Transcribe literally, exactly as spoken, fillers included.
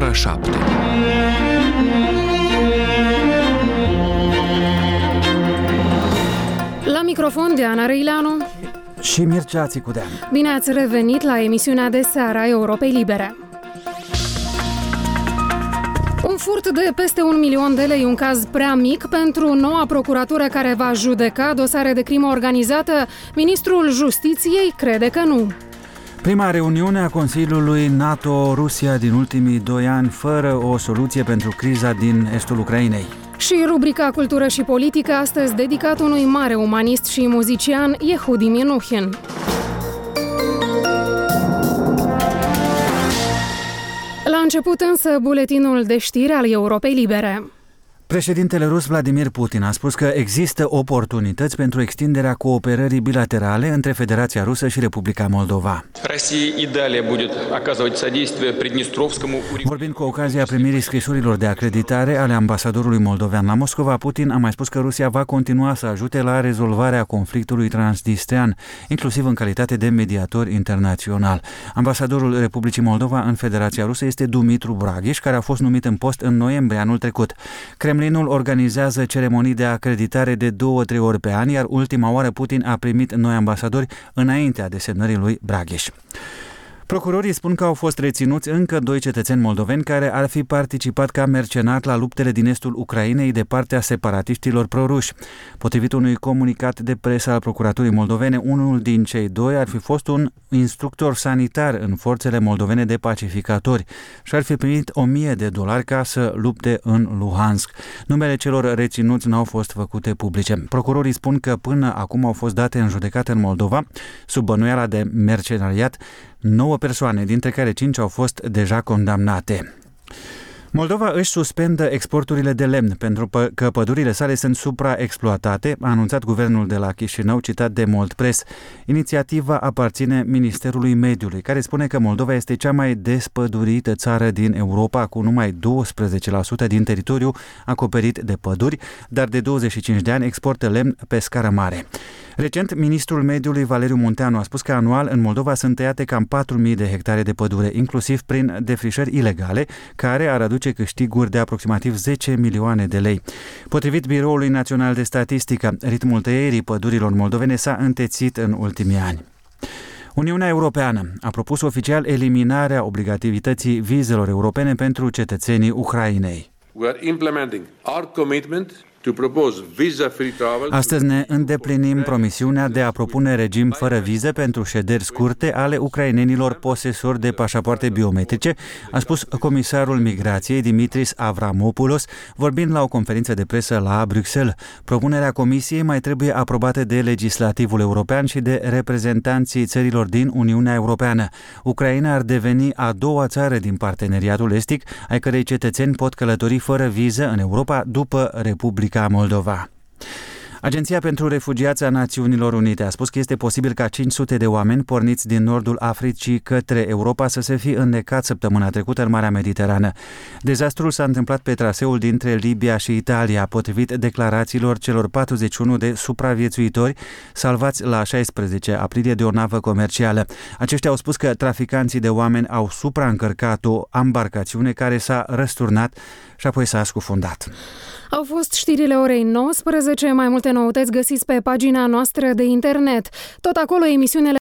ora șapte. La microfon Diana Răileanu și Mircea Țicudean. Bine ați revenit la emisiunea de seară a Europei Libere. Un furt de peste un milion de lei, un caz prea mic pentru noua procuratură care va judeca dosare de crimă organizată? Ministrul Justiției crede că nu. Prima reuniune a Consiliului NATO-Rusia din ultimii doi ani fără o soluție pentru criza din estul Ucrainei. Și rubrica Cultură și Politică, astăzi dedicat unui mare umanist și muzician, Yehudi Menuhin. La început însă, buletinul de știri al Europei Libere. Președintele rus Vladimir Putin a spus că există oportunități pentru extinderea cooperării bilaterale între Federația Rusă și Republica Moldova. Vorbind cu ocazia primirii scrisorilor de acreditare ale ambasadorului moldovean la Moscova, Putin a mai spus că Rusia va continua să ajute la rezolvarea conflictului transnistrean, inclusiv în calitate de mediator internațional. Ambasadorul Republicii Moldova în Federația Rusă este Dumitru Braghiș, care a fost numit în post în noiembrie anul trecut. Kremlinul organizează ceremonii de acreditare de două-trei ori pe an, iar ultima oară Putin a primit noi ambasadori înaintea desemnării lui Braghiș. Procurorii spun că au fost reținuți încă doi cetățeni moldoveni care ar fi participat ca mercenari la luptele din estul Ucrainei de partea separatiștilor proruși. Potrivit unui comunicat de presă al Procuraturii moldovene, unul din cei doi ar fi fost un instructor sanitar în forțele moldovene de pacificatori și ar fi primit o mie de dolari ca să lupte în Luhansk. Numele celor reținuți n-au fost făcute publice. Procurorii spun că până acum au fost date în judecată în Moldova, sub bănuiala de mercenariat, nouă persoane, dintre care cinci au fost deja condamnate. Moldova își suspendă exporturile de lemn pentru că pădurile sale sunt supraexploatate, a anunțat guvernul de la Chișinău, citat de Moldpress. Inițiativa aparține Ministerului Mediului, care spune că Moldova este cea mai despădurită țară din Europa, cu numai doisprezece la sută din teritoriu acoperit de păduri, dar de douăzeci și cinci de ani exportă lemn pe scară mare. Recent, ministrul mediului Valeriu Munteanu a spus că anual în Moldova sunt tăiate cam patru mii de hectare de pădure, inclusiv prin defrișări ilegale, care ar aduce câștiguri de aproximativ zece milioane de lei. Potrivit Biroului Național de Statistică, ritmul tăierii pădurilor moldovene s-a întețit în ultimii ani. Uniunea Europeană a propus oficial eliminarea obligativității vizelor europene pentru cetățenii Ucrainei. We are implementing our commitment to propose visa-free travel. Astăzi ne îndeplinim promisiunea de a propune regim fără vize pentru șederi scurte ale ucrainenilor posesori de pașapoarte biometrice, a spus comisarul migrației Dimitris Avramopoulos, vorbind la o conferință de presă la Bruxelles. Propunerea Comisiei mai trebuie aprobată de legislativul european și de reprezentanții țărilor din Uniunea Europeană. Ucraina ar deveni a doua țară din parteneriatul estic, ai cărei cetățeni pot călători fără viză în Europa după Republica Moldova. Agenția pentru Refugiați a Națiunilor Unite a spus că este posibil ca cinci sute de oameni porniți din nordul Africii către Europa să se fi înnecat săptămâna trecută în Marea Mediterană. Dezastrul s-a întâmplat pe traseul dintre Libia și Italia, potrivit declarațiilor celor patruzeci și unu de supraviețuitori salvați la șaisprezece aprilie de o navă comercială. Aceștia au spus că traficanții de oameni au supraîncărcat o ambarcațiune care s-a răsturnat și apoi s-a scufundat. Au fost știrile orei nouăsprezece, mai multe noutăți găsiți pe pagina noastră de internet. Tot acolo emisiunile